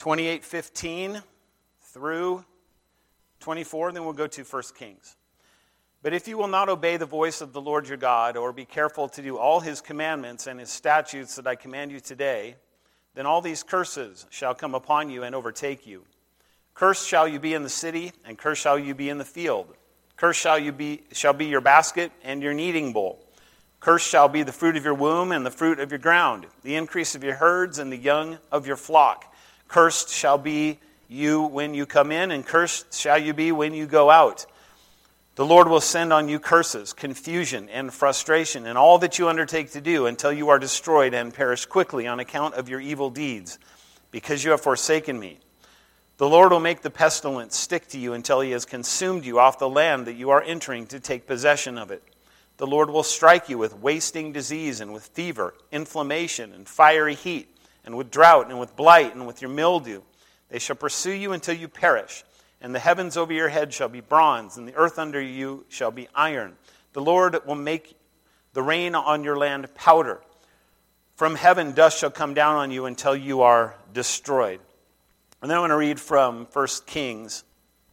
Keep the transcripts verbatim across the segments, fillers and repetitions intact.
twenty-eight fifteen through twenty-four, then we'll go to First Kings. But if you will not obey the voice of the Lord your God, or be careful to do all his commandments and his statutes that I command you today, then all these curses shall come upon you and overtake you. Cursed shall you be in the city, and cursed shall you be in the field. Cursed shall you be shall be your basket and your kneading bowl. Cursed shall be the fruit of your womb and the fruit of your ground, the increase of your herds and the young of your flock. Cursed shall be you when you come in, and cursed shall you be when you go out. The Lord will send on you curses, confusion, and frustration in all that you undertake to do until you are destroyed and perish quickly on account of your evil deeds, because you have forsaken me. The Lord will make the pestilence stick to you until he has consumed you off the land that you are entering to take possession of it. The Lord will strike you with wasting disease and with fever, inflammation, and fiery heat, and with drought, and with blight, and with your mildew. They shall pursue you until you perish. And the heavens over your head shall be bronze, and the earth under you shall be iron. The Lord will make the rain on your land powder. From heaven dust shall come down on you until you are destroyed. And then I want to read from First Kings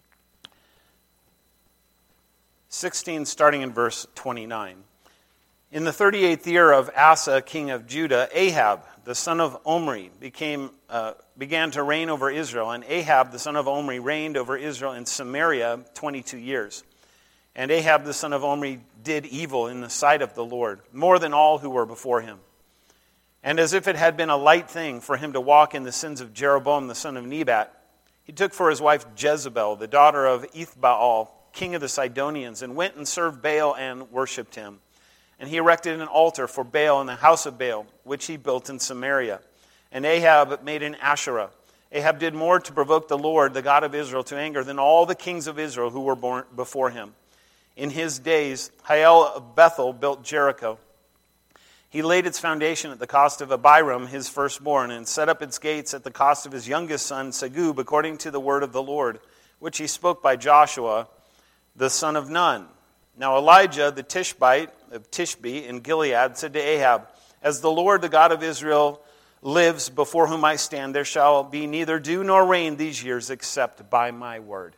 sixteen, starting in verse twenty-nine. In the thirty-eighth year of Asa, king of Judah, Ahab, the son of Omri, became uh, began to reign over Israel. And Ahab, the son of Omri, reigned over Israel in Samaria twenty-two years. And Ahab, the son of Omri, did evil in the sight of the Lord, more than all who were before him. And as if it had been a light thing for him to walk in the sins of Jeroboam, the son of Nebat, he took for his wife Jezebel, the daughter of Ethbaal, king of the Sidonians, and went and served Baal and worshipped him. And he erected an altar for Baal in the house of Baal, which he built in Samaria. And Ahab made an Asherah. Ahab did more to provoke the Lord, the God of Israel, to anger than all the kings of Israel who were born before him. In his days, Hiel of Bethel built Jericho. He laid its foundation at the cost of Abiram, his firstborn, and set up its gates at the cost of his youngest son, Segub, according to the word of the Lord, which he spoke by Joshua, the son of Nun. Now Elijah, the Tishbite of Tishbe in Gilead, said to Ahab, As the Lord, the God of Israel, lives before whom I stand, there shall be neither dew nor rain these years except by my word.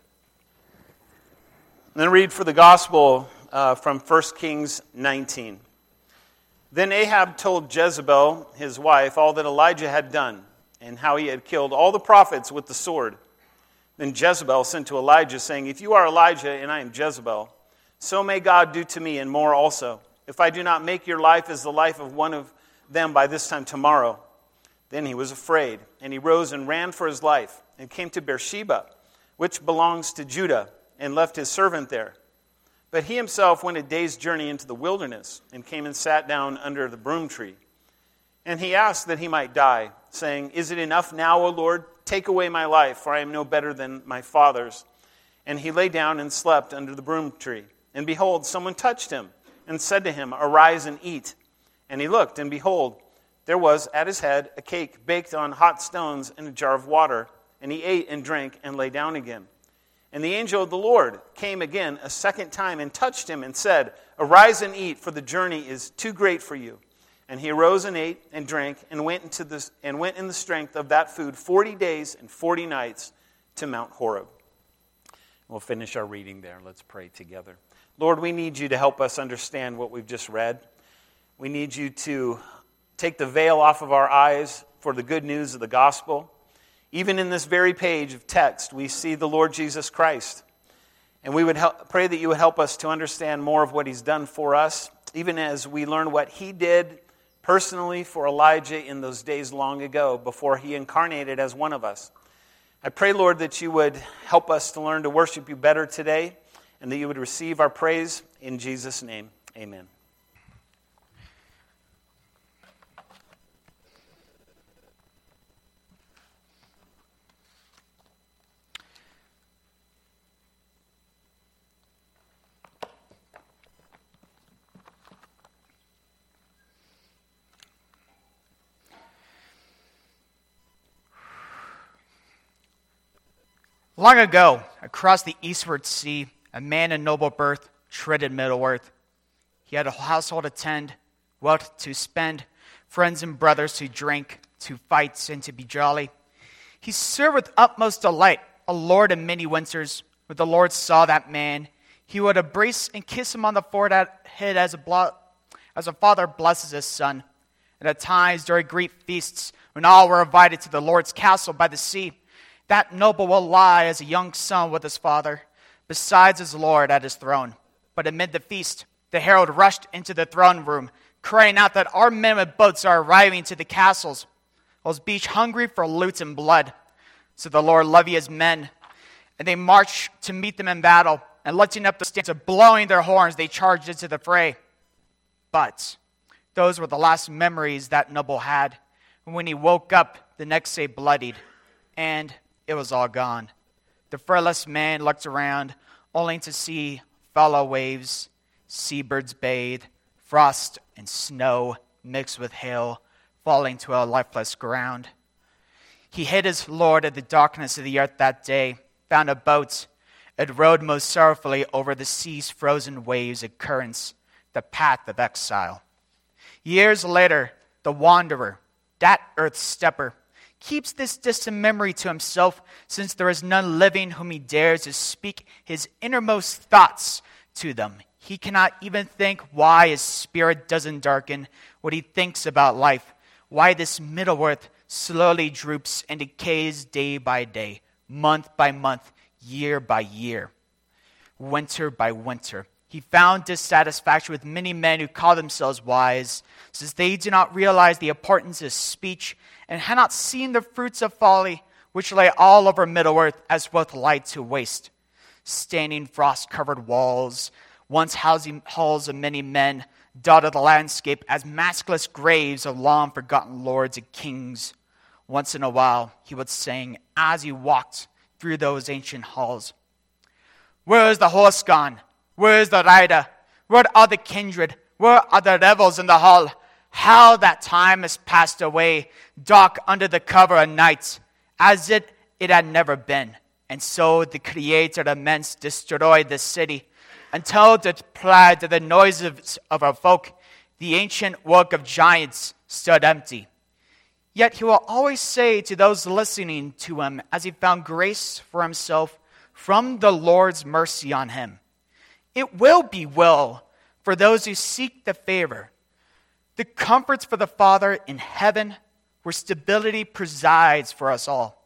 And then read for the gospel uh, from First Kings nineteen. Then Ahab told Jezebel, his wife, all that Elijah had done, and how he had killed all the prophets with the sword. Then Jezebel sent to Elijah, saying, If you are Elijah, and I am Jezebel, so may God do to me, and more also, if I do not make your life as the life of one of them by this time tomorrow. Then he was afraid, and he rose and ran for his life, and came to Beersheba, which belongs to Judah, and left his servant there. But he himself went a day's journey into the wilderness, and came and sat down under the broom tree. And he asked that he might die, saying, Is it enough now, O Lord? Take away my life, for I am no better than my fathers. And he lay down and slept under the broom tree. And behold, someone touched him, and said to him, Arise and eat. And he looked, and behold, there was at his head a cake baked on hot stones and a jar of water. And he ate and drank and lay down again. And the angel of the Lord came again a second time and touched him and said, Arise and eat, for the journey is too great for you. And he arose and ate and drank and went into this and went in the strength of that food forty days and forty nights to Mount Horeb. We'll finish our reading there. Let's pray together. Lord, we need you to help us understand what we've just read. We need you to take the veil off of our eyes for the good news of the gospel. Even in this very page of text, we see the Lord Jesus Christ. And we would help, pray that you would help us to understand more of what he's done for us, even as we learn what he did personally for Elijah in those days long ago before he incarnated as one of us. I pray, Lord, that you would help us to learn to worship you better today, and that you would receive our praise in Jesus' name. Amen. Long ago, across the eastward sea, a man of noble birth treaded Middle-earth. He had a household to tend, wealth to spend, friends and brothers to drink, to fight and to be jolly. He served with utmost delight, a lord of many winters. When the Lord saw that man, he would embrace and kiss him on the forehead as a, blo- as a father blesses his son. And at times during great feasts, when all were invited to the Lord's castle by the sea, that noble will lie as a young son with his father, besides his lord at his throne. But amid the feast, the herald rushed into the throne room, crying out that our men with boats are arriving to the castles, those beach hungry for loot and blood. So the Lord levied his men, and they marched to meet them in battle, and lifting up the standards of blowing their horns, they charged into the fray. But those were the last memories that noble had. When he woke up the next day bloodied, and it was all gone. The fearless man looked around, only to see fellow waves, seabirds bathe, frost and snow mixed with hail, falling to a lifeless ground. He hid his Lord in the darkness of the earth that day, found a boat, and rowed most sorrowfully over the sea's frozen waves and currents, the path of exile. Years later, the wanderer, that earth stepper, keeps this distant memory to himself, since there is none living whom he dares to speak his innermost thoughts to them. He cannot even think why his spirit doesn't darken what he thinks about life, why this middle earth slowly droops and decays day by day, month by month, year by year, winter by winter. He found dissatisfaction with many men who call themselves wise, since they do not realize the importance of speech and had not seen the fruits of folly, which lay all over Middle-earth as both laid to waste. Standing frost-covered walls, once housing halls of many men, dotted the landscape as maskless graves of long-forgotten lords and kings. Once in a while, he would sing as he walked through those ancient halls. Where is the horse gone? Where is the rider? Where are the kindred? Where are the revels in the hall? How that time has passed away, dark under the cover of night, as it, it had never been. And so the Creator immense destroyed the city, until deprived to the noises of our folk, the ancient work of giants stood empty. Yet he will always say to those listening to him, as he found grace for himself from the Lord's mercy on him, it will be well for those who seek the favor, the comforts for the Father in heaven, where stability presides for us all.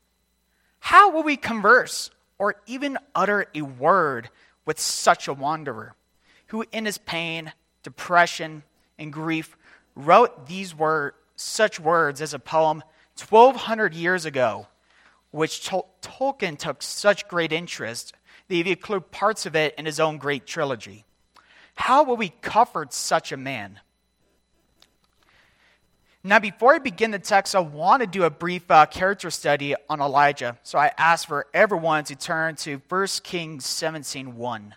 How will we converse or even utter a word with such a wanderer, who in his pain, depression, and grief wrote these words, such words as a poem twelve hundred years ago, which Tol- Tolkien took such great interest that he included parts of it in his own great trilogy? How will we comfort such a man? Now, before I begin the text, I want to do a brief uh, character study on Elijah. So I ask for everyone to turn to First Kings seventeen one.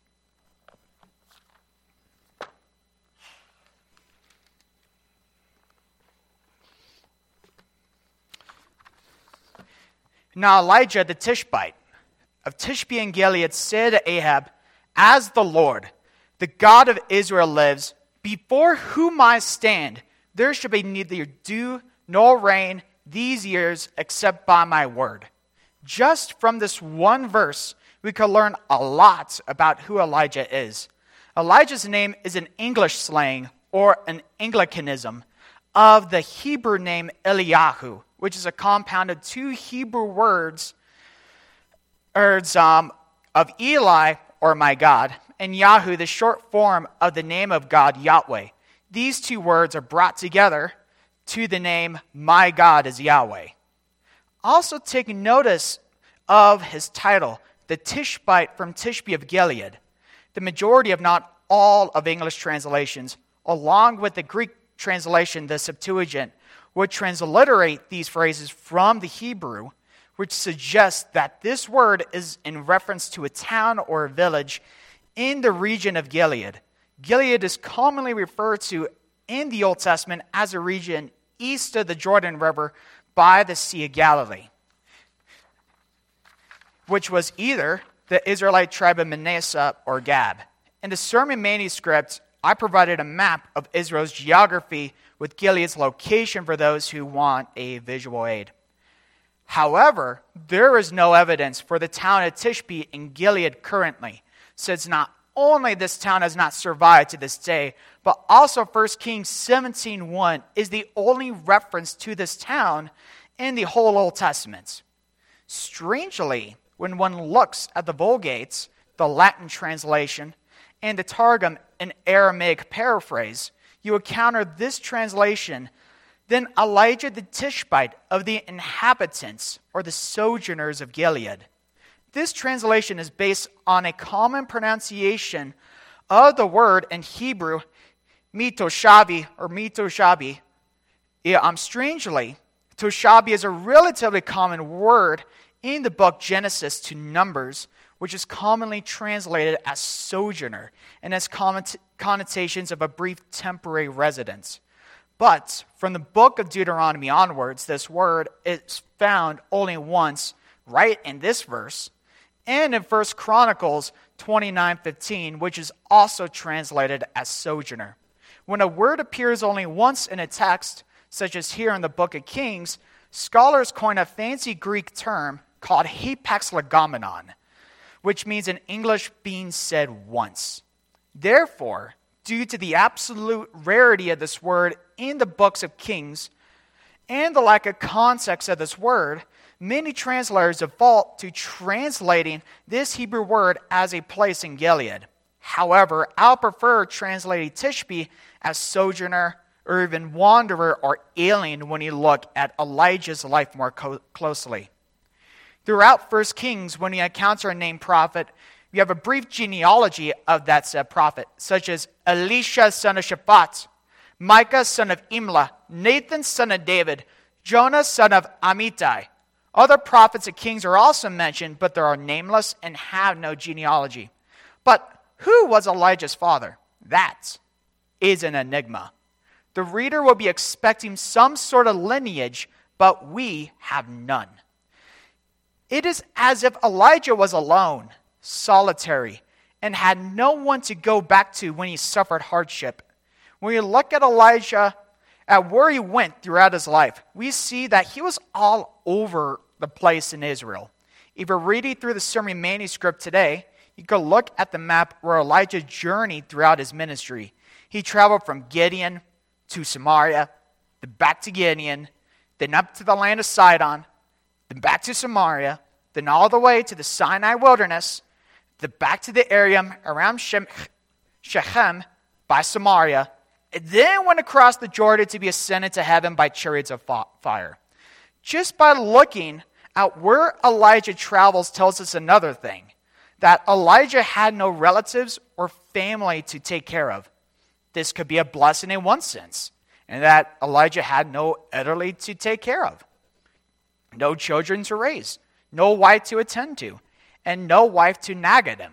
Now Elijah the Tishbite of Tishbe in Gilead said to Ahab, "As the Lord, the God of Israel lives, before whom I stand, there shall be neither dew nor rain these years except by my word." Just from this one verse, we can learn a lot about who Elijah is. Elijah's name is an English slang or an Anglicanism of the Hebrew name Eliyahu, which is a compound of two Hebrew words words, um, of Eli, or my God, and Yahu, the short form of the name of God, Yahweh. These two words are brought together to the name my God is Yahweh. Also take notice of his title, the Tishbite from Tishbe of Gilead. The majority, if not all, of English translations, along with the Greek translation, the Septuagint, would transliterate these phrases from the Hebrew, which suggests that this word is in reference to a town or a village in the region of Gilead. Gilead is commonly referred to in the Old Testament as a region east of the Jordan River by the Sea of Galilee, which was either the Israelite tribe of Manasseh or Gad. In the sermon manuscript, I provided a map of Israel's geography with Gilead's location for those who want a visual aid. However, there is no evidence for the town of Tishbe in Gilead currently, since not only this town has not survived to this day, but also First Kings seventeen one is the only reference to this town in the whole Old Testament. Strangely, when one looks at the Vulgate, the Latin translation, and the Targum, an Aramaic paraphrase, you encounter this translation: then Elijah the Tishbite of the inhabitants or the sojourners of Gilead. This translation is based on a common pronunciation of the word in Hebrew, mitoshabi or mitoshabi. Yeah, um, strangely, toshabi is a relatively common word in the book Genesis to Numbers, which is commonly translated as sojourner and has connotations of a brief temporary residence. But from the book of Deuteronomy onwards, this word is found only once, right in this verse, and in First Chronicles twenty-nine fifteen, which is also translated as sojourner. When a word appears only once in a text, such as here in the book of Kings, scholars coin a fancy Greek term called hapax legomenon, which means in English being said once. Therefore, due to the absolute rarity of this word in the books of Kings and the lack of context of this word, many translators default to translating this Hebrew word as a place in Gilead. However, I'll prefer translating Tishbe as sojourner or even wanderer or alien when you look at Elijah's life more co- closely. Throughout First Kings, when you encounter a named prophet, you have a brief genealogy of that said prophet, such as Elisha, son of Shaphat, Micah, son of Imlah, Nathan, son of David, Jonah, son of Amittai. Other prophets and kings are also mentioned, but they are nameless and have no genealogy. But who was Elijah's father? That is an enigma. The reader will be expecting some sort of lineage, but we have none. It is as if Elijah was alone, solitary, and had no one to go back to when he suffered hardship. When we look at Elijah, at where he went throughout his life, we see that he was all over the place in Israel. If you're reading through the sermon manuscript today, you can look at the map where Elijah journeyed throughout his ministry. He traveled from Gideon to Samaria, then back to Gideon, then up to the land of Sidon, then back to Samaria, then all the way to the Sinai wilderness, then back to the area around Shechem by Samaria, and then went across the Jordan to be ascended to heaven by chariots of fire. Just by looking at where Elijah travels tells us another thing, that Elijah had no relatives or family to take care of. This could be a blessing in one sense, and that Elijah had no elderly to take care of, no children to raise, no wife to attend to, and no wife to nag at him.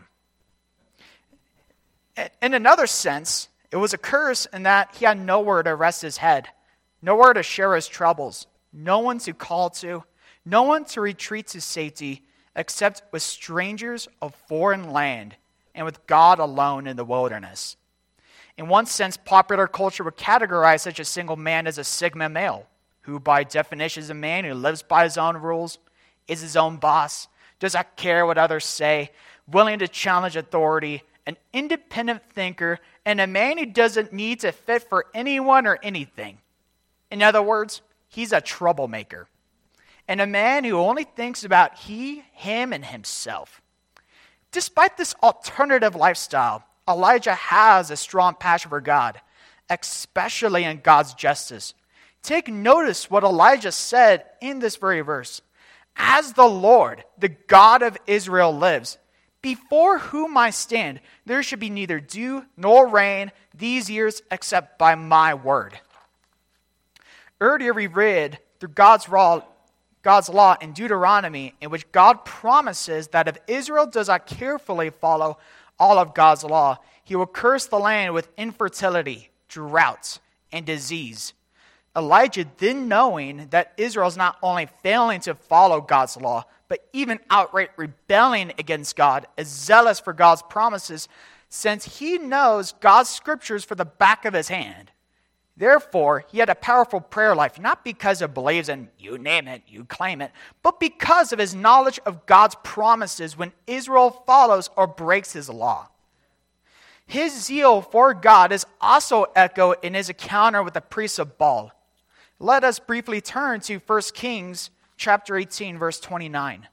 In another sense, it was a curse in that he had nowhere to rest his head, nowhere to share his troubles, no one to call to, no one to retreat to safety, except with strangers of foreign land and with God alone in the wilderness. In one sense, popular culture would categorize such a single man as a Sigma male, who by definition is a man who lives by his own rules, is his own boss, does not care what others say, willing to challenge authority, an independent thinker, and a man who doesn't need to fit for anyone or anything. In other words, he's a troublemaker, and a man who only thinks about he, him, and himself. Despite this alternative lifestyle, Elijah has a strong passion for God, especially in God's justice. Take notice what Elijah said in this very verse. As the Lord, the God of Israel lives, before whom I stand, there should be neither dew nor rain these years except by my word. Earlier we read through God's law, God's law in Deuteronomy, in which God promises that if Israel does not carefully follow all of God's law, he will curse the land with infertility, drought, and disease. Elijah, then knowing that Israel is not only failing to follow God's law, but even outright rebelling against God, is zealous for God's promises, since he knows God's scriptures for the back of his hand. Therefore, he had a powerful prayer life, not because he believes in you name it, you claim it, but because of his knowledge of God's promises when Israel follows or breaks his law. His zeal for God is also echoed in his encounter with the priests of Baal. Let us briefly turn to First Kings chapter eighteen, verse twenty-nine.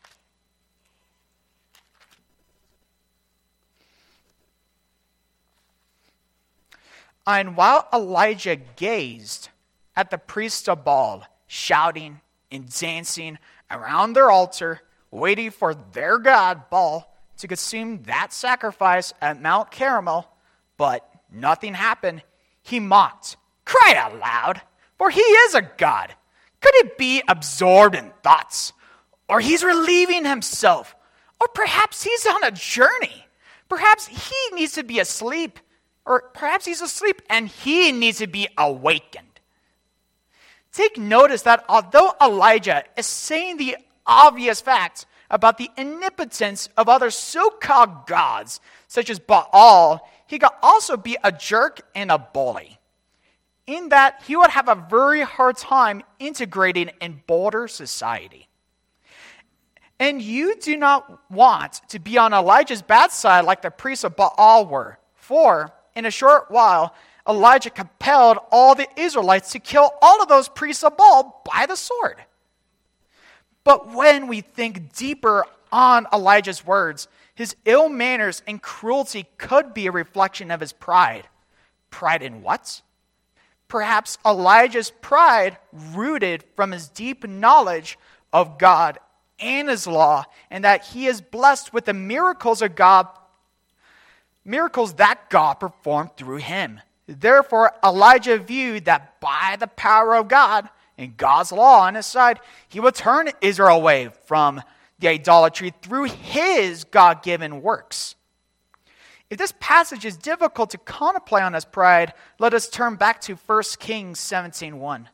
And while Elijah gazed at the priests of Baal, shouting and dancing around their altar, waiting for their god, Baal, to consume that sacrifice at Mount Carmel, but nothing happened, he mocked, cried out loud, for he is a god. Could it be absorbed in thoughts? Or he's relieving himself? Or perhaps he's on a journey? Perhaps he needs to be asleep? Or perhaps he's asleep and he needs to be awakened. Take notice that although Elijah is saying the obvious facts about the omnipotence of other so-called gods, such as Baal, he could also be a jerk and a bully, in that he would have a very hard time integrating in broader society. And you do not want to be on Elijah's bad side like the priests of Baal were, for in a short while, Elijah compelled all the Israelites to kill all of those priests of Baal by the sword. But when we think deeper on Elijah's words, his ill manners and cruelty could be a reflection of his pride. Pride in what? Perhaps Elijah's pride rooted from his deep knowledge of God and his law, and that he is blessed with the miracles of God Miracles that God performed through him. Therefore, Elijah viewed that by the power of God and God's law on his side, he would turn Israel away from the idolatry through his God-given works. If this passage is difficult to contemplate on his pride, let us turn back to First Kings seventeen one.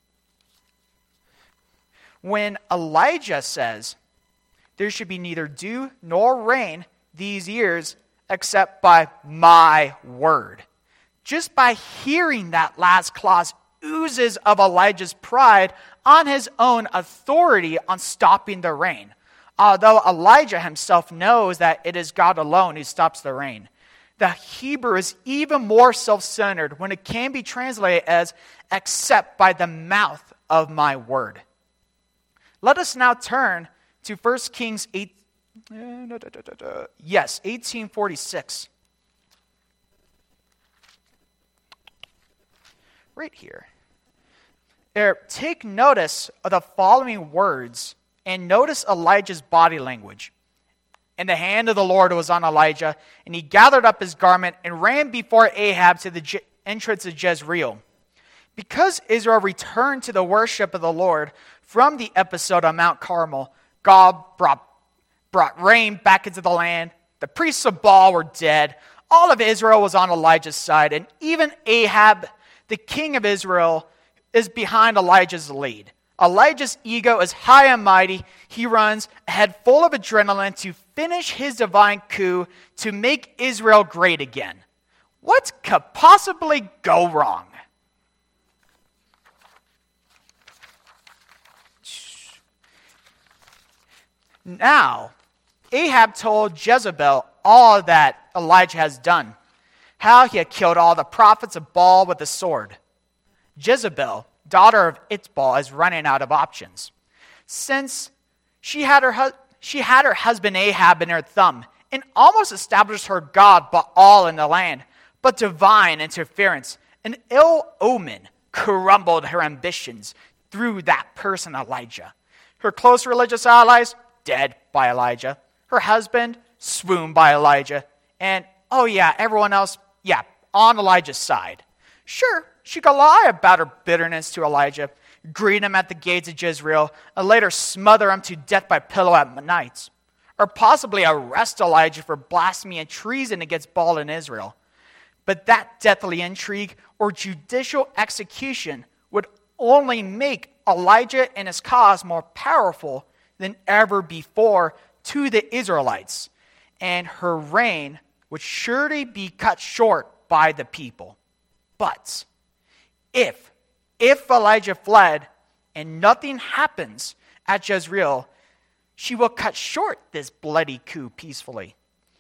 When Elijah says, there should be neither dew nor rain these years, except by my word. Just by hearing that last clause oozes of Elijah's pride on his own authority on stopping the rain. Although Elijah himself knows that it is God alone who stops the rain. The Hebrew is even more self-centered when it can be translated as except by the mouth of my word. Let us now turn to First Kings eight. Yes, eighteen forty-six. Right here. There, take notice of the following words and notice Elijah's body language. And the hand of the Lord was on Elijah, and he gathered up his garment and ran before Ahab to the Je- entrance of Jezreel. Because Israel returned to the worship of the Lord from the episode on Mount Carmel, God brought brought rain back into the land. The priests of Baal were dead. All of Israel was on Elijah's side. And even Ahab, the king of Israel, is behind Elijah's lead. Elijah's ego is high and mighty. He runs a head full of adrenaline to finish his divine coup to make Israel great again. What could possibly go wrong? Now, Ahab told Jezebel all that Elijah has done, how he had killed all the prophets of Baal with the sword. Jezebel, daughter of Itbal, is running out of options. Since she had her, hu- she had her husband Ahab in her thumb and almost established her god Baal in the land, but divine interference, an ill omen, crumbled her ambitions through that person Elijah. Her close religious allies, dead by Elijah. Her husband, swooned by Elijah. And, oh yeah, everyone else, yeah, on Elijah's side. Sure, she could lie about her bitterness to Elijah, greet him at the gates of Jezreel, and later smother him to death by pillow at night. Or possibly arrest Elijah for blasphemy and treason against Baal in Israel. But that deathly intrigue or judicial execution would only make Elijah and his cause more powerful than ever before to the Israelites, and her reign would surely be cut short by the people. But if, if Elijah fled and nothing happens at Jezreel, she will cut short this bloody coup peacefully.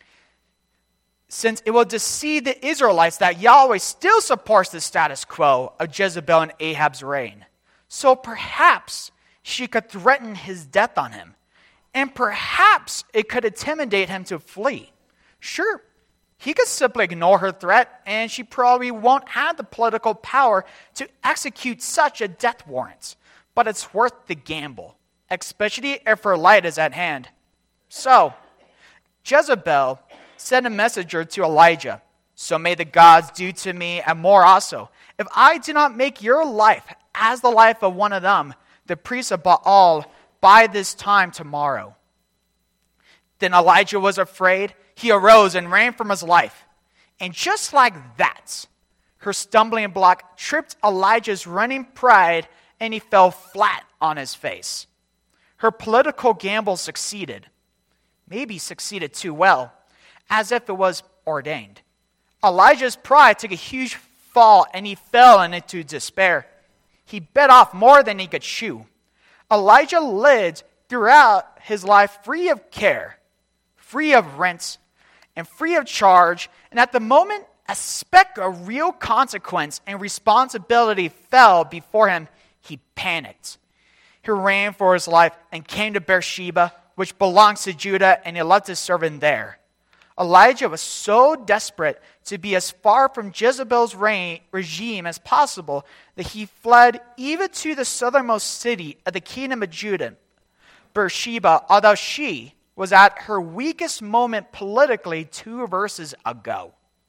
Since it will deceive the Israelites that Yahweh still supports the status quo of Jezebel and Ahab's reign. So perhaps she could threaten his death on him. And perhaps it could intimidate him to flee. Sure, he could simply ignore her threat, and she probably won't have the political power to execute such a death warrant. But it's worth the gamble, especially if her light is at hand. So, Jezebel sent a messenger to Elijah. So may the gods do to me and more also, if I do not make your life as the life of one of them, the priests of Baal, by this time tomorrow. Then Elijah was afraid. He arose and ran from his life. And just like that, her stumbling block tripped Elijah's running pride, and he fell flat on his face. Her political gamble succeeded. Maybe succeeded too well, as if it was ordained. Elijah's pride took a huge fall, and he fell into despair. He bit off more than he could chew. Elijah lived throughout his life free of care, free of rent, and free of charge. And at the moment a speck of real consequence and responsibility fell before him, he panicked. He ran for his life and came to Beersheba, which belongs to Judah, and he left his servant there. Elijah was so desperate to be as far from Jezebel's reign, regime as possible that he fled even to the southernmost city of the kingdom of Judah, Beersheba, although she was at her weakest moment politically two verses ago.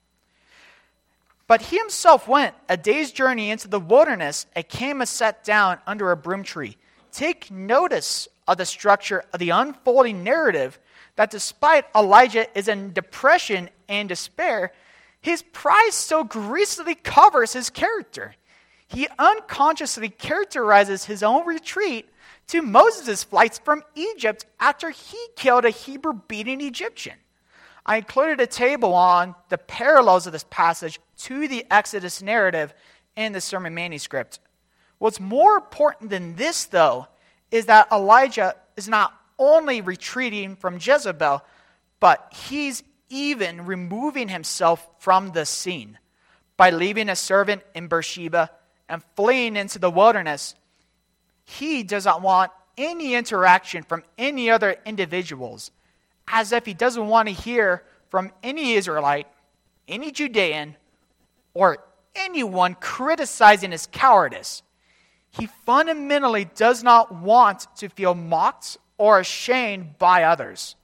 But he himself went a day's journey into the wilderness and came and sat down under a broom tree. Take notice of the structure of the unfolding narrative that despite Elijah is in depression and despair, his pride still greasily covers his character. He unconsciously characterizes his own retreat to Moses' flights from Egypt after he killed a Hebrew-beating Egyptian. I included a table on the parallels of this passage to the Exodus narrative in the sermon manuscript. What's more important than this, though, is that Elijah is not only retreating from Jezebel, but he's even removing himself from the scene. By leaving a servant in Beersheba and fleeing into the wilderness, he does not want any interaction from any other individuals, as if he doesn't want to hear from any Israelite, any Judean, or anyone criticizing his cowardice. He fundamentally does not want to feel mocked or ashamed by others.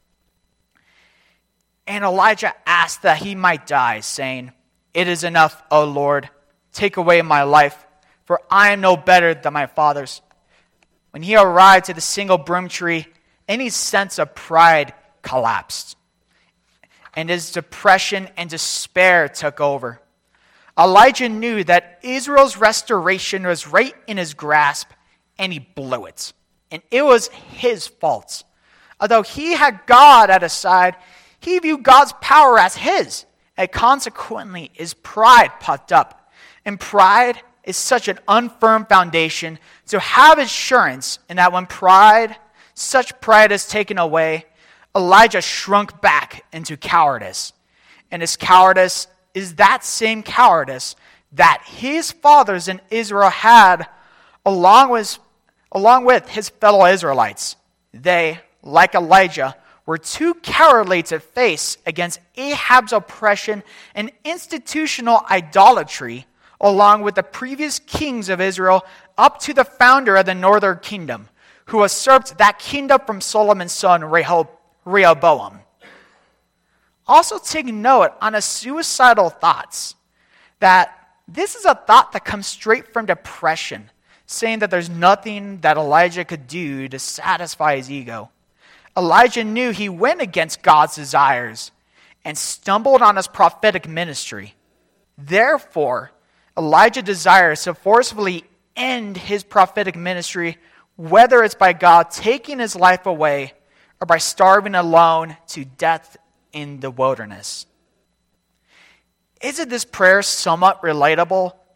And Elijah asked that he might die, saying, "It is enough, O Lord, take away my life, for I am no better than my fathers." When he arrived to the single broom tree, any sense of pride collapsed, and his depression and despair took over. Elijah knew that Israel's restoration was right in his grasp, and he blew it. And it was his fault. Although he had God at his side, he viewed God's power as his, and consequently his pride puffed up. And pride is such an unfirm foundation to have assurance in that when pride, such pride is taken away, Elijah shrunk back into cowardice. And his cowardice is that same cowardice that his fathers in Israel had along with, along with his fellow Israelites. They, like Elijah, were too cowardly to face against Ahab's oppression and institutional idolatry, along with the previous kings of Israel up to the founder of the northern kingdom, who usurped that kingdom from Solomon's son Rehoboam. Also take note on the suicidal thoughts, that this is a thought that comes straight from depression, saying that there's nothing that Elijah could do to satisfy his ego. Elijah knew he went against God's desires and stumbled on his prophetic ministry. Therefore, Elijah desires to forcefully end his prophetic ministry, whether it's by God taking his life away or by starving alone to death in the wilderness. Isn't this prayer somewhat relatable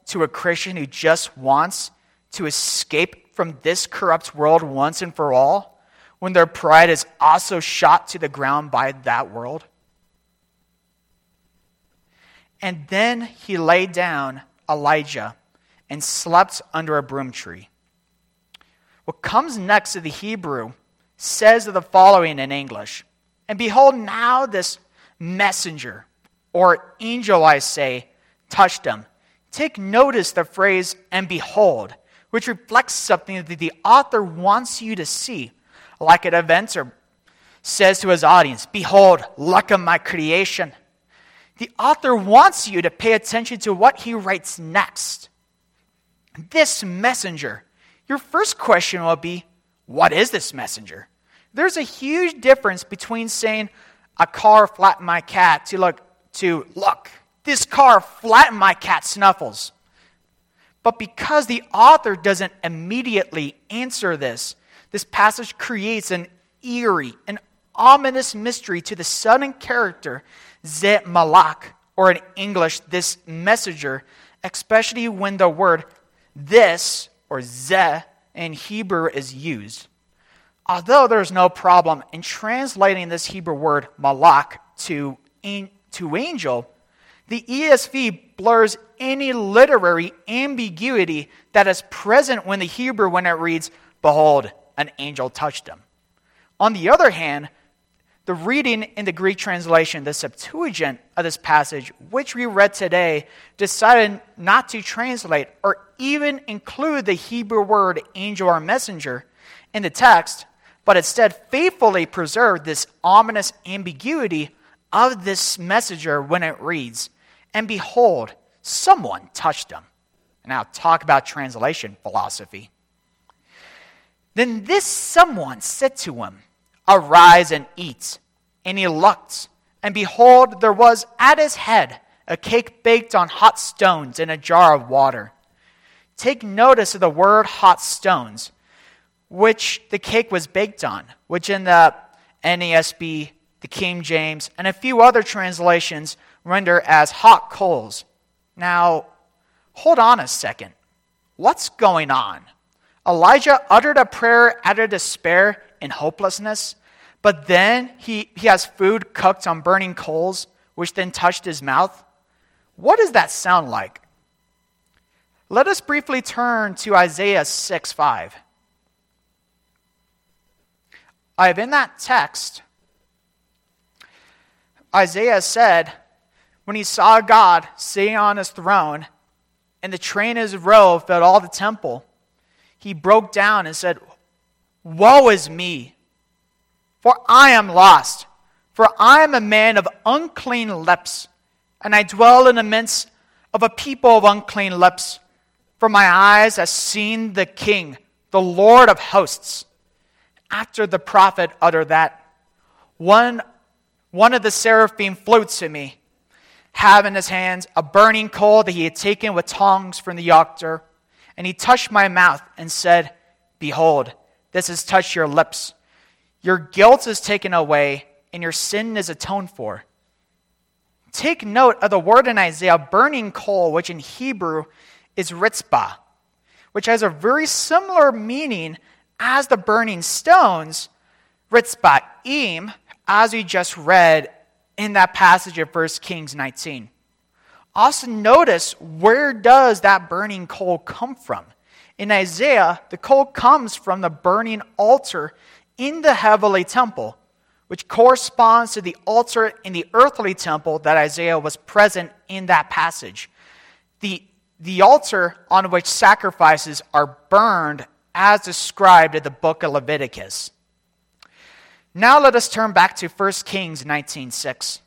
to a Christian who just wants to escape from this corrupt world once and for all, when their pride is also shot to the ground by that world? And then he laid down Elijah and slept under a broom tree. What comes next to the Hebrew says the following in English. And behold, now this messenger, or angel, I say, touched him. Take notice the phrase, and behold, which reflects something that the author wants you to see. Like an inventor says to his audience, behold, look at my creation. The author wants you to pay attention to what he writes next. This messenger. Your first question will be, what is this messenger? There's a huge difference between saying, a car flattened my cat, to look, to look, this car flattened my cat Snuffles. But because the author doesn't immediately answer this, this passage creates an eerie, an ominous mystery to the sudden character, Ze Malak, or in English, this messenger, especially when the word this, or ze, in Hebrew is used. Although there's no problem in translating this Hebrew word malak to, to angel, the E S V blurs any literary ambiguity that is present when the Hebrew, when it reads, behold, an angel touched him. On the other hand, the reading in the Greek translation, the Septuagint of this passage, which we read today, decided not to translate or even include the Hebrew word angel or messenger in the text, but instead faithfully preserved this ominous ambiguity of this messenger when it reads, and behold, someone touched him. Now talk about translation philosophy. Then this someone said to him, arise and eat. And he looked, and behold, there was at his head a cake baked on hot stones in a jar of water. Take notice of the word hot stones, which the cake was baked on, which in the N A S B, the King James, and a few other translations render as hot coals. Now, hold on a second. What's going on? Elijah uttered a prayer out of despair and hopelessness, but then he, he has food cooked on burning coals, which then touched his mouth. What does that sound like? Let us briefly turn to Isaiah six five. I have in that text, Isaiah said, when he saw God sitting on his throne, and the train of his robe filled all the temple, he broke down and said, woe is me, for I am lost, for I am a man of unclean lips, and I dwell in the midst of a people of unclean lips. For my eyes have seen the King, the Lord of hosts. After the prophet uttered that, one, one of the seraphim flew to me, having in his hands a burning coal that he had taken with tongs from the altar. And he touched my mouth and said, behold, this has touched your lips. Your guilt is taken away, and your sin is atoned for. Take note of the word in Isaiah, burning coal, which in Hebrew is ritzbah, which has a very similar meaning as the burning stones, ritzbahim, as we just read in that passage of First Kings nineteen. Also notice, where does that burning coal come from? In Isaiah, the coal comes from the burning altar in the heavenly temple, which corresponds to the altar in the earthly temple that Isaiah was present in that passage. The, the altar on which sacrifices are burned as described in the book of Leviticus. Now let us turn back to First Kings nineteen six.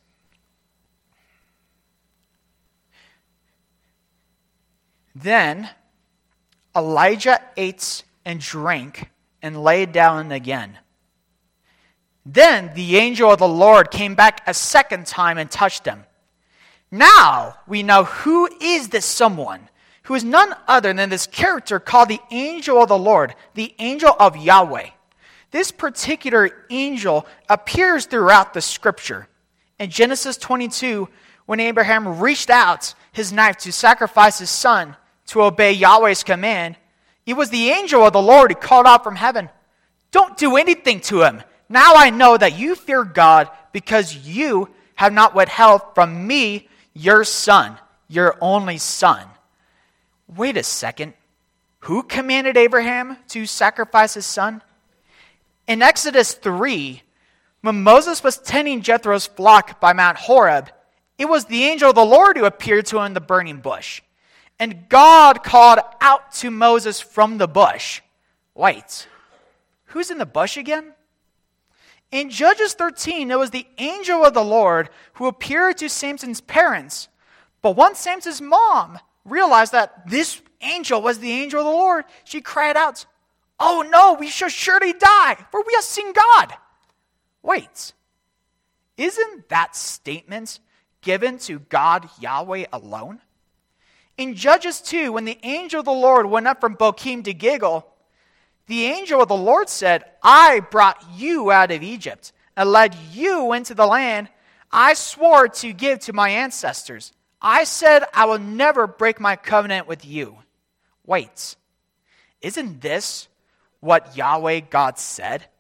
Then Elijah ate and drank and lay down again. Then the angel of the Lord came back a second time and touched him. Now we know who is this someone, who is none other than this character called the angel of the Lord, the angel of Yahweh. This particular angel appears throughout the scripture. In Genesis twenty-two, when Abraham reached out his knife to sacrifice his son, to obey Yahweh's command, it was the angel of the Lord who called out from heaven, "Don't do anything to him. Now I know that you fear God because you have not withheld from me your son, your only son." Wait a second. Who commanded Abraham to sacrifice his son? In Exodus three, when Moses was tending Jethro's flock by Mount Horeb, it was the angel of the Lord who appeared to him in the burning bush. And God called out to Moses from the bush. Wait, who's in the bush again? In Judges thirteen, it was the angel of the Lord who appeared to Samson's parents. But once Samson's mom realized that this angel was the angel of the Lord, she cried out, "Oh no, we shall surely die, for we have seen God." Wait, isn't that statement given to God Yahweh alone? In Judges two, when the angel of the Lord went up from Bochim to Gilgal, the angel of the Lord said, "I brought you out of Egypt and led you into the land I swore to give to my ancestors. I said I will never break my covenant with you." Wait, isn't this what Yahweh God said?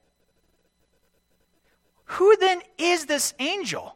Who then is this angel?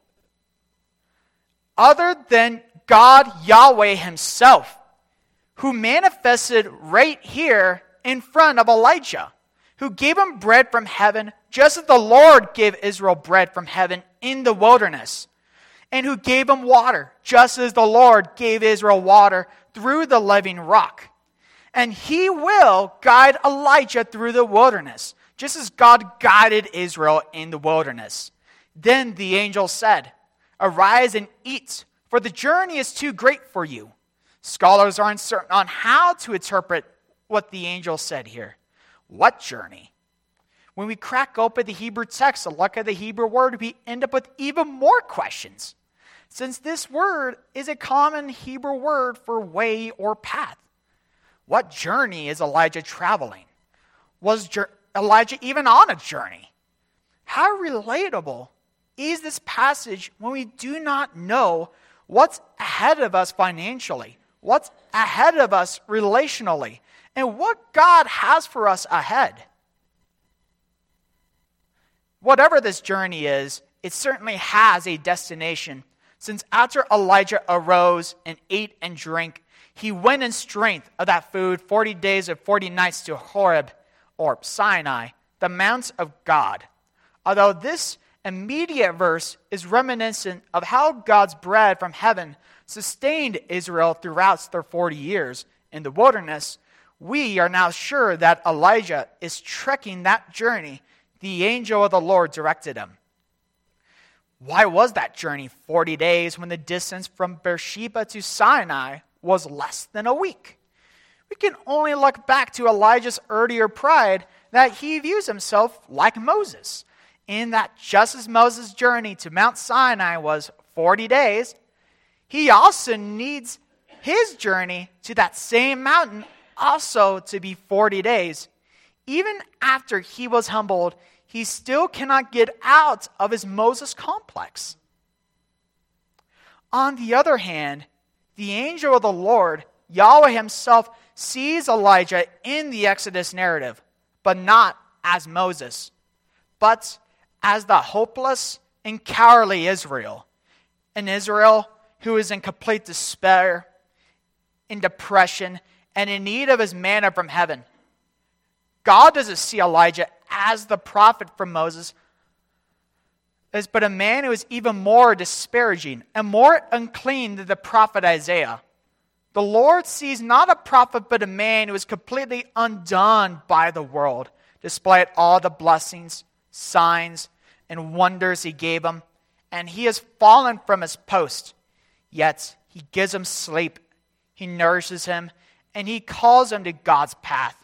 Other than God Yahweh himself, who manifested right here in front of Elijah, who gave him bread from heaven, just as the Lord gave Israel bread from heaven in the wilderness, and who gave him water, just as the Lord gave Israel water through the living rock. And he will guide Elijah through the wilderness, just as God guided Israel in the wilderness. Then the angel said, "Arise and eat, for the journey is too great for you." Scholars are uncertain on how to interpret what the angel said here. What journey? When we crack open the Hebrew text and look at the Hebrew word, we end up with even more questions, since this word is a common Hebrew word for way or path. What journey is Elijah traveling? Was Elijah even on a journey? How relatable is this passage when we do not know what's ahead of us financially, what's ahead of us relationally, and what God has for us ahead? Whatever this journey is, it certainly has a destination, since after Elijah arose and ate and drank, he went in strength of that food forty days and forty nights to Horeb, or Sinai, the mount of God. Although this immediate verse is reminiscent of how God's bread from heaven sustained Israel throughout their forty years in the wilderness, we are now sure that Elijah is trekking that journey the angel of the Lord directed him. Why was that journey forty days when the distance from Beersheba to Sinai was less than a week? We can only look back to Elijah's earlier pride that he views himself like Moses, in that just as Moses' journey to Mount Sinai was forty days, he also needs his journey to that same mountain also to be forty days. Even after he was humbled, he still cannot get out of his Moses complex. On the other hand, the angel of the Lord, Yahweh himself, sees Elijah in the Exodus narrative, but not as Moses, but as the hopeless and cowardly Israel. An Israel who is in complete despair, in depression, and in need of his manna from heaven. God doesn't see Elijah as the prophet from Moses, as but a man who is even more disparaging and more unclean than the prophet Isaiah. The Lord sees not a prophet, but a man who is completely undone by the world, despite all the blessings, signs, and wonders he gave him, and he has fallen from his post. Yet he gives him sleep, he nourishes him, and he calls him to God's path.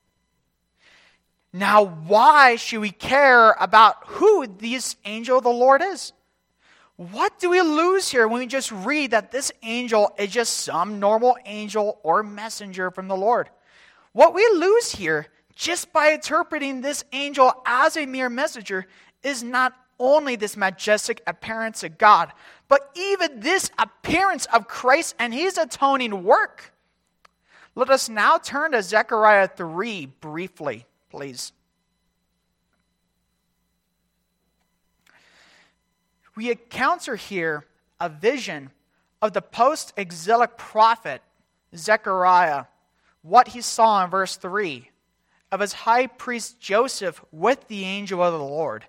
Now, why should we care about who this angel of the Lord is? What do we lose here when we just read that this angel is just some normal angel or messenger from the Lord? What we lose here, just by interpreting this angel as a mere messenger, is not only this majestic appearance of God, but even this appearance of Christ and his atoning work. Let us now turn to Zechariah three briefly, please. We encounter here a vision of the post-exilic prophet Zechariah, what he saw in verse three, of his high priest Joseph with the angel of the Lord.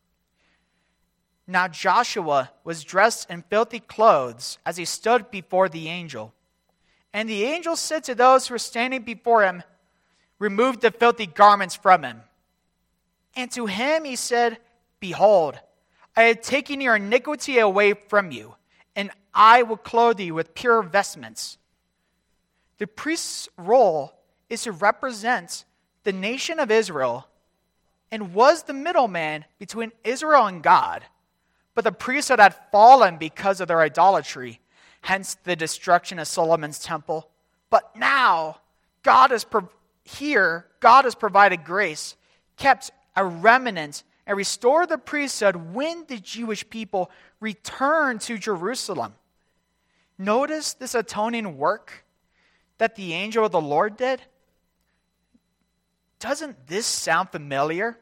Now Joshua was dressed in filthy clothes as he stood before the angel. And the angel said to those who were standing before him, "Remove the filthy garments from him." And to him he said, "Behold, I have taken your iniquity away from you, and I will clothe you with pure vestments." The priest's role is to represent the nation of Israel and was the middleman between Israel and God. But the priesthood had fallen because of their idolatry, hence the destruction of Solomon's temple. But now, God is pro- here, God has provided grace, kept a remnant, and restored the priesthood when the Jewish people returned to Jerusalem. Notice this atoning work that the angel of the Lord did. Doesn't this sound familiar?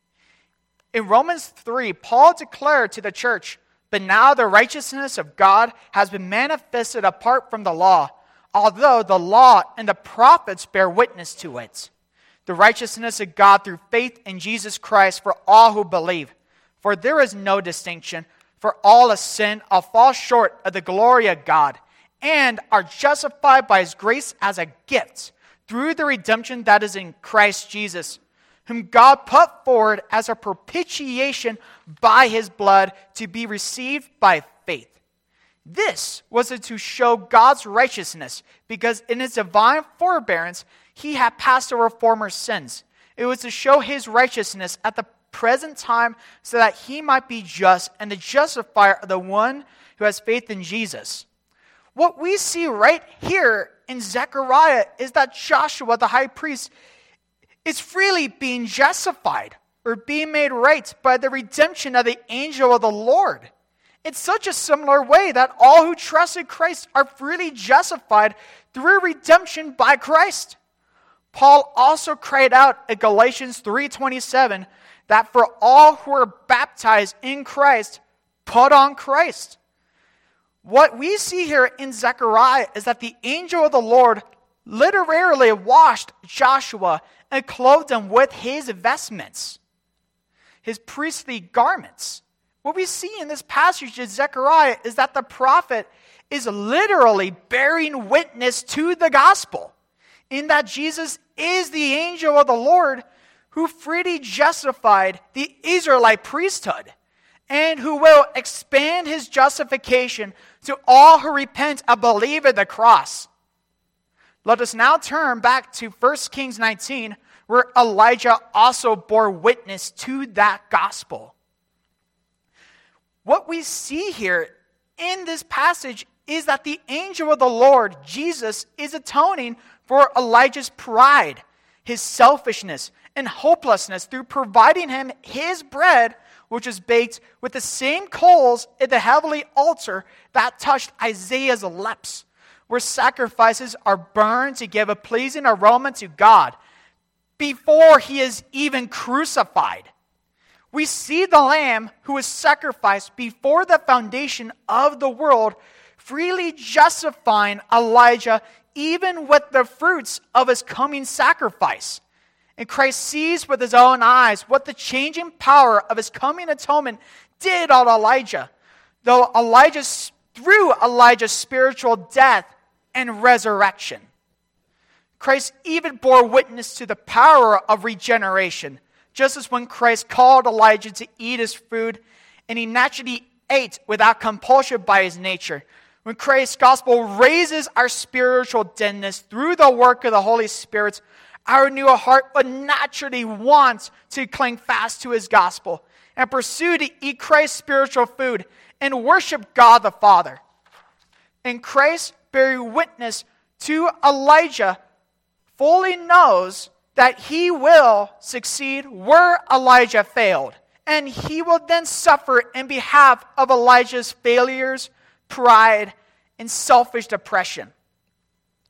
In Romans three, Paul declared to the church, "But now the righteousness of God has been manifested apart from the law, although the law and the prophets bear witness to it. The righteousness of God through faith in Jesus Christ for all who believe. For there is no distinction, for all have sinned and fall short of the glory of God, and are justified by his grace as a gift, through the redemption that is in Christ Jesus, whom God put forward as a propitiation by his blood to be received by faith. This was to show God's righteousness, because in his divine forbearance he had passed over former sins. It was to show his righteousness at the present time, so that he might be just and the justifier of the one who has faith in Jesus. What we see right here in Zechariah is that Joshua, the high priest, is freely being justified or being made right by the redemption of the angel of the Lord. It's such a similar way that all who trust in Christ are freely justified through redemption by Christ. Paul also cried out in Galatians three twenty-seven that for all who are baptized in Christ, put on Christ. What we see here in Zechariah is that the angel of the Lord literally washed Joshua and clothed him with his vestments, his priestly garments. What we see in this passage of Zechariah is that the prophet is literally bearing witness to the gospel, in that Jesus is the angel of the Lord who freely justified the Israelite priesthood, and who will expand his justification to all who repent and believe in the cross. Let us now turn back to First Kings nineteen, where Elijah also bore witness to that gospel. What we see here in this passage is that the angel of the Lord, Jesus, is atoning for Elijah's pride, his selfishness, and hopelessness through providing him his bread, which was baked with the same coals at the heavenly altar that touched Isaiah's lips, where sacrifices are burned to give a pleasing aroma to God before he is even crucified. We see the Lamb who was sacrificed before the foundation of the world, freely justifying Elijah even with the fruits of his coming sacrifice. And Christ sees with his own eyes what the changing power of his coming atonement did on Elijah, though Elijah's, through Elijah's spiritual death and resurrection. Christ even bore witness to the power of regeneration, just as when Christ called Elijah to eat his food, and he naturally ate without compulsion by his nature. When Christ's gospel raises our spiritual deadness through the work of the Holy Spirit, our new heart would naturally want to cling fast to his gospel and pursue to eat Christ's spiritual food and worship God the Father. And Christ, bearing witness to Elijah, fully knows that he will succeed where Elijah failed. And he will then suffer in behalf of Elijah's failures, pride, and selfish depression.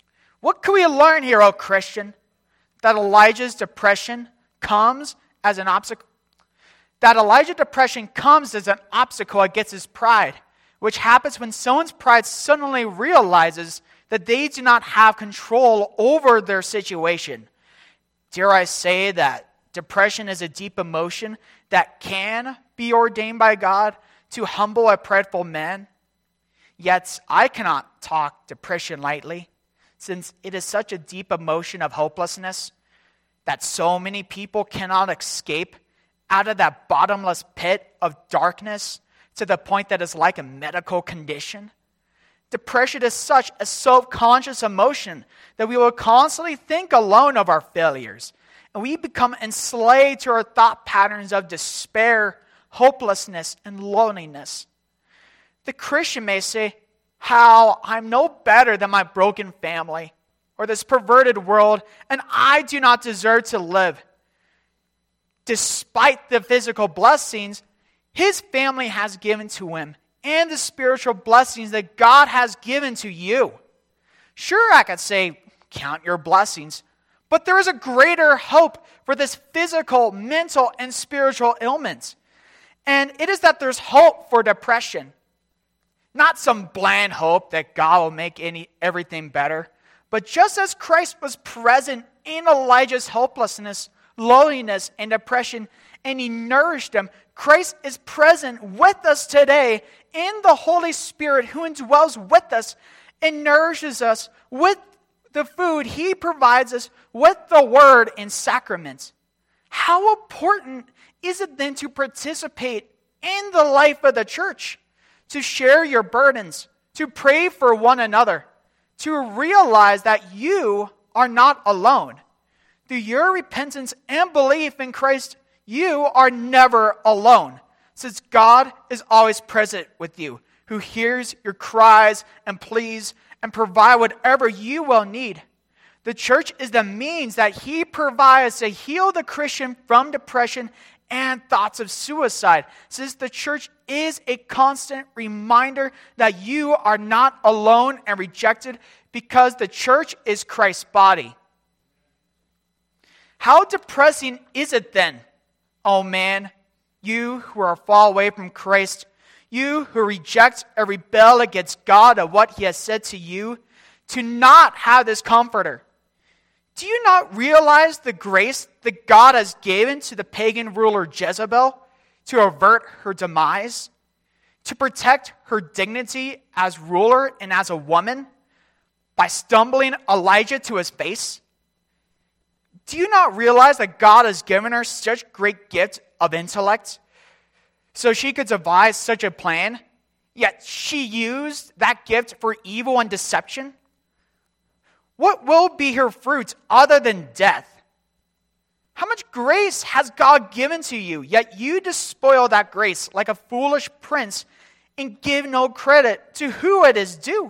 What can we learn here, O Christian? That Elijah's depression comes as an obstacle. That Elijah's depression comes as an obstacle against his pride, which happens when someone's pride suddenly realizes that they do not have control over their situation. Dare I say that depression is a deep emotion that can be ordained by God to humble a prideful man? Yet I cannot talk depression lightly, since it is such a deep emotion of hopelessness that so many people cannot escape out of that bottomless pit of darkness to the point that it's like a medical condition. Depression is such a self-conscious emotion that we will constantly think alone of our failures, and we become enslaved to our thought patterns of despair, hopelessness, and loneliness. The Christian may say, how I'm no better than my broken family or this perverted world, and I do not deserve to live. Despite the physical blessings his family has given to him and the spiritual blessings that God has given to you. Sure, I could say, count your blessings, but there is a greater hope for this physical, mental, and spiritual ailment. And it is that there's hope for depression. Not some bland hope that God will make any everything better, but just as Christ was present in Elijah's hopelessness, loneliness, and depression, and he nourished them, Christ is present with us today in the Holy Spirit who indwells with us and nourishes us with the food he provides us with the word and sacraments. How important is it then to participate in the life of the church, to share your burdens, to pray for one another, to realize that you are not alone. Through your repentance and belief in Christ, you are never alone, since God is always present with you, who hears your cries and pleas and provide whatever you will need. The church is the means that he provides to heal the Christian from depression and thoughts of suicide, since the church is a constant reminder that you are not alone and rejected, because the church is Christ's body. How depressing is it then, oh man, you who are far away from Christ, you who reject and rebel against God of what he has said to you, to not have this comforter? Do you not realize the grace that God has given to the pagan ruler Jezebel to avert her demise, to protect her dignity as ruler and as a woman by stumbling Elijah to his face? Do you not realize that God has given her such great gift of intellect so she could devise such a plan, yet she used that gift for evil and deception? What will be her fruit other than death? How much grace has God given to you, yet you despoil that grace like a foolish prince and give no credit to who it is due?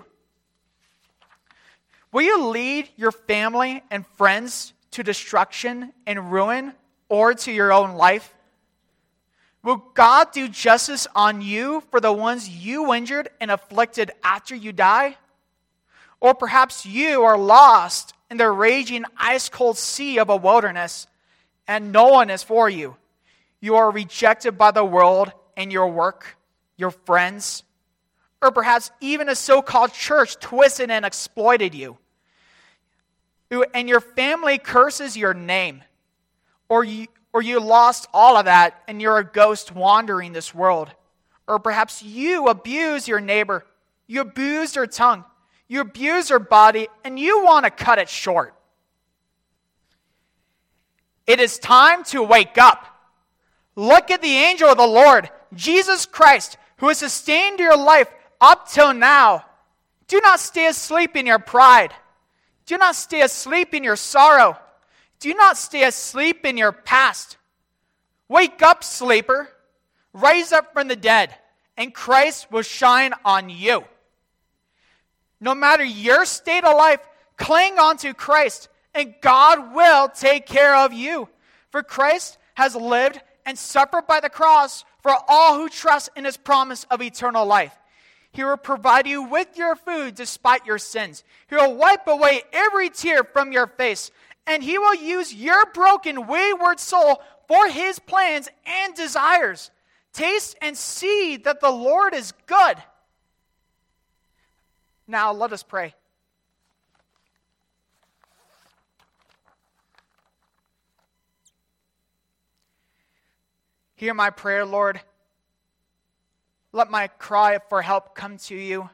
Will you lead your family and friends to destruction and ruin, or to your own life? Will God do justice on you for the ones you injured and afflicted after you die? Or perhaps you are lost in the raging ice-cold sea of a wilderness, and no one is for you. You are rejected by the world and your work, your friends, or perhaps even a so-called church twisted and exploited you. And your family curses your name, or you, or you lost all of that and you're a ghost wandering this world. Or perhaps you abuse your neighbor, you abuse your tongue, you abuse your body, and you want to cut it short. It is time to wake up. Look at the angel of the Lord, Jesus Christ, who has sustained your life up till now. Do not stay asleep in your pride. Do not stay asleep in your sorrow. Do not stay asleep in your past. Wake up, sleeper. Rise up from the dead, and Christ will shine on you. No matter your state of life, cling on to Christ, and God will take care of you. For Christ has lived and suffered by the cross for all who trust in his promise of eternal life. He will provide you with your food despite your sins. He will wipe away every tear from your face. And he will use your broken, wayward soul for his plans and desires. Taste and see that the Lord is good. Now let us pray. Hear my prayer, Lord. Let my cry for help come to you.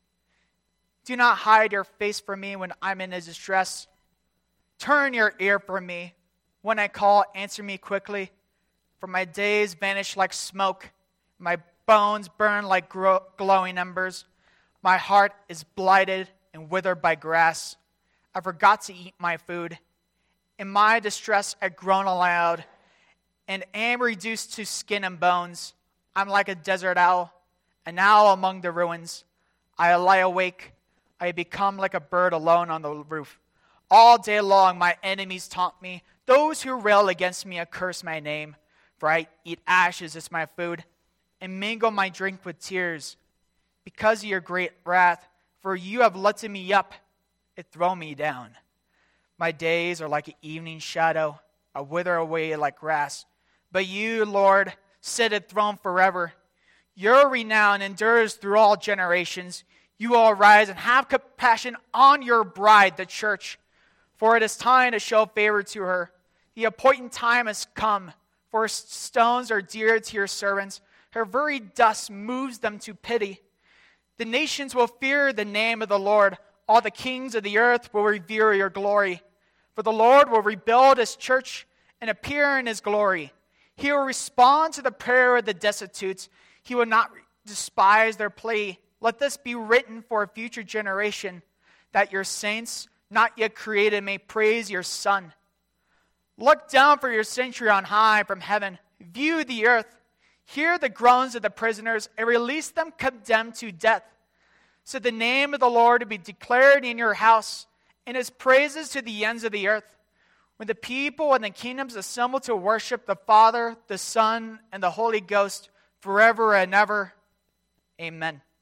Do not hide your face from me when I'm in distress. Turn your ear from me. When I call, answer me quickly. For my days vanish like smoke. My bones burn like grow- glowing embers. My heart is blighted and withered by grass. I forgot to eat my food. In my distress, I groan aloud and am reduced to skin and bones. I'm like a desert owl, an owl among the ruins. I lie awake. I become like a bird alone on the roof. All day long my enemies taunt me. Those who rail against me accurse my name. For I eat ashes as my food, and mingle my drink with tears. Because of your great wrath, for you have lifted me up and thrown me down. My days are like an evening shadow. I wither away like grass. But you, Lord, sit enthroned forever. Your renown endures through all generations. You will arise and have compassion on your bride, the church. For it is time to show favor to her. The appointed time has come. For stones are dear to your servants. Her very dust moves them to pity. The nations will fear the name of the Lord. All the kings of the earth will revere your glory. For the Lord will rebuild his church and appear in his glory. He will respond to the prayer of the destitute. He will not despise their plea. Let this be written for a future generation, that your saints, not yet created, may praise your Son. Look down for your sanctuary on high from heaven. View the earth. Hear the groans of the prisoners, and release them condemned to death. So the name of the Lord will be declared in your house, and his praises to the ends of the earth. When the people and the kingdoms assemble to worship the Father, the Son, and the Holy Ghost forever and ever. Amen.